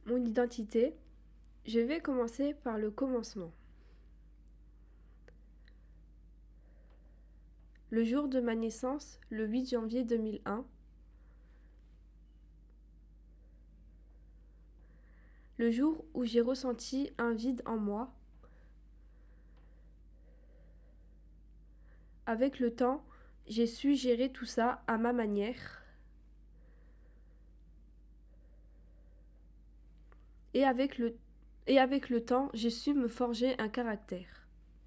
mon identité, je vais commencer par le commencement. Le jour de ma naissance, le 8 janvier 2001, le jour où j'ai ressenti un vide en moi. Avec le temps, j'ai su gérer tout ça à ma manière. Et avec le temps, j'ai su me forger un caractère.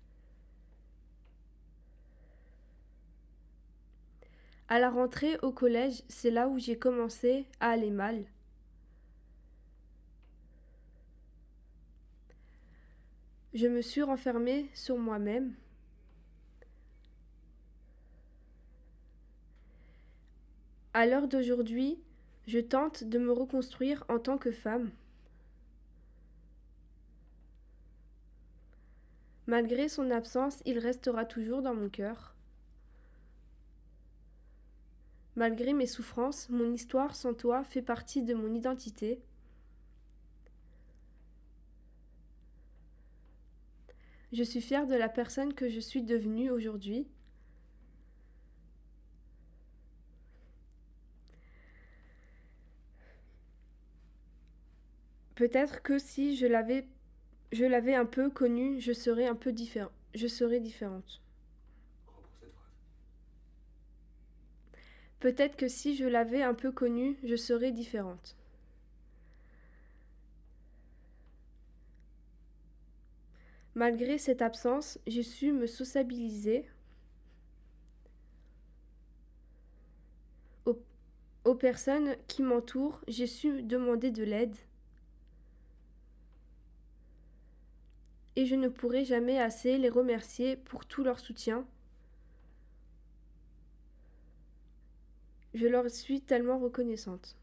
À la rentrée au collège, c'est là où j'ai commencé à aller mal. Je me suis renfermée sur moi-même. À l'heure d'aujourd'hui, je tente de me reconstruire en tant que femme. Malgré son absence, il restera toujours dans mon cœur. Malgré mes souffrances, mon histoire sans toi fait partie de mon identité. Je suis fière de la personne que je suis devenue aujourd'hui. Peut-être que si je l'avais un peu connue, je serais différente. Peut-être que si je l'avais un peu connue, je serais différente. Malgré cette absence, j'ai su me sociabiliser aux personnes qui m'entourent, j'ai su demander de l'aide. Et je ne pourrai jamais assez les remercier pour tout leur soutien. Je leur suis tellement reconnaissante.